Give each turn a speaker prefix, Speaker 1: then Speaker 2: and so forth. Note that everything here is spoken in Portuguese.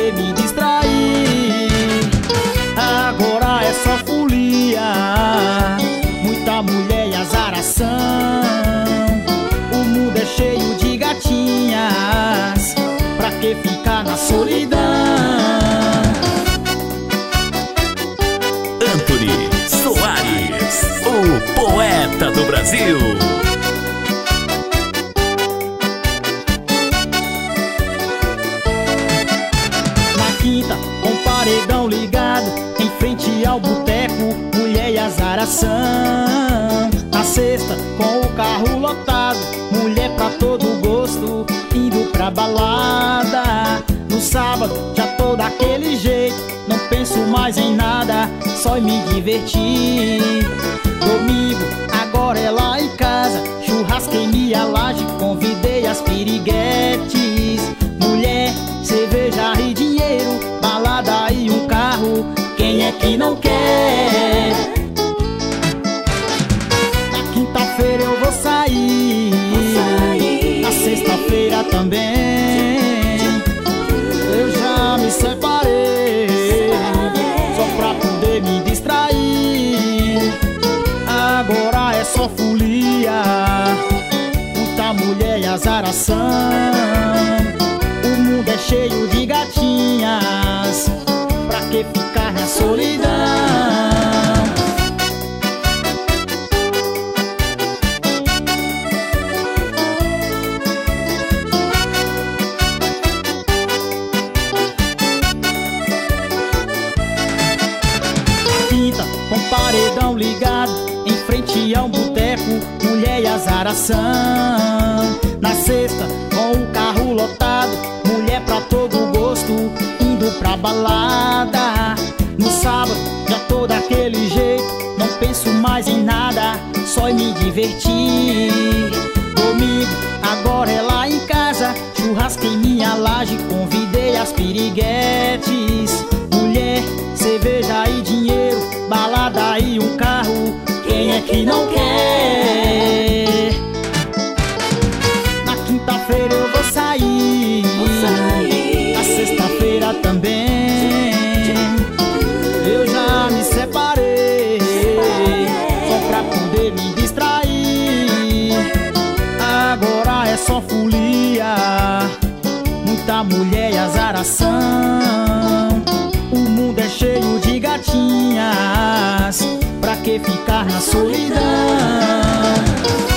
Speaker 1: poder me distrair. Agora é só folia, muita mulher e azaração. O mundo é cheio de gatinhas, pra que ficar na solidão?
Speaker 2: Antony Soares, o poeta do Brasil.
Speaker 1: Na quinta, com paredão ligado, em frente ao boteco, mulher e azaração. Na sexta, com o carro lotado, mulher pra todo gosto, indo pra balada. No sábado, já tô daquele jeito, não penso mais em nada, só em me divertir. Domingo, agora é lá em casa, churrasquei minha laje, convidei as piriguetes. Mulher, cerveja e dinheiro, balada e um carro, quem é que não quer? Na quinta-feira eu vou sair, na sexta-feira também. Eu já me separei, só pra poder me distrair. Agora é só folia, muita mulher e azaração. O mundo é cheio de gatinhas, pra que ficar na solidão? Quinta, com paredão ligado, em frente a um boteco, mulher e azaração. Na sexta, com o carro lotado, mulher pra todo gosto, indo pra balada. No sábado, já tô daquele jeito, não penso mais em nada, só em me divertir. Domingo, agora é lá em casa, churrasquei minha laje, convidei as piriguetes. Mulher, cerveja e dinheiro, balada e um carro, quem é que não quer? Na quinta-feira eu vou sair, na sexta-feira também. Eu já me separei, só pra poder me distrair. Agora é só folia, muita mulher e azaração. O mundo é cheio de gatinhas, pra que ficar na solidão?